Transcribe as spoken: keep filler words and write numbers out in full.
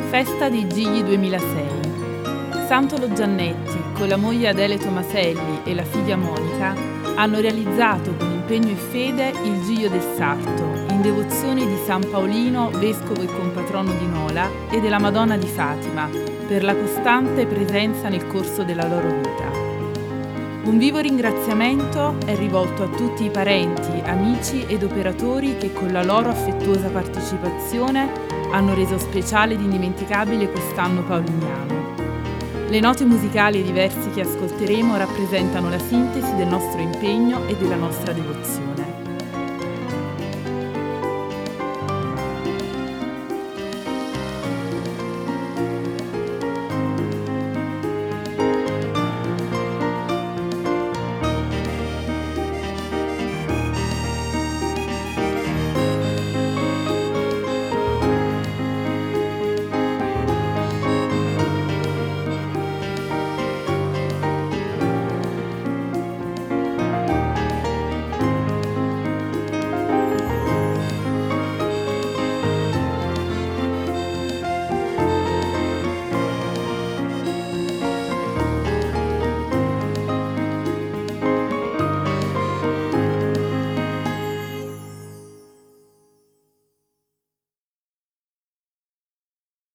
Festa dei Gigli duemilasei. Santolo Giannetti, con la moglie Adele Tomaselli e la figlia Monica, hanno realizzato con impegno e fede il Giglio del Sarto, in devozione di San Paolino, vescovo e compatrono di Nola, e della Madonna di Fatima, per la costante presenza nel corso della loro vita. Un vivo ringraziamento è rivolto a tutti i parenti, amici ed operatori che con la loro affettuosa partecipazione hanno reso speciale ed indimenticabile quest'anno paoliniano. Le note musicali e i versi che ascolteremo rappresentano la sintesi del nostro impegno e della nostra devozione.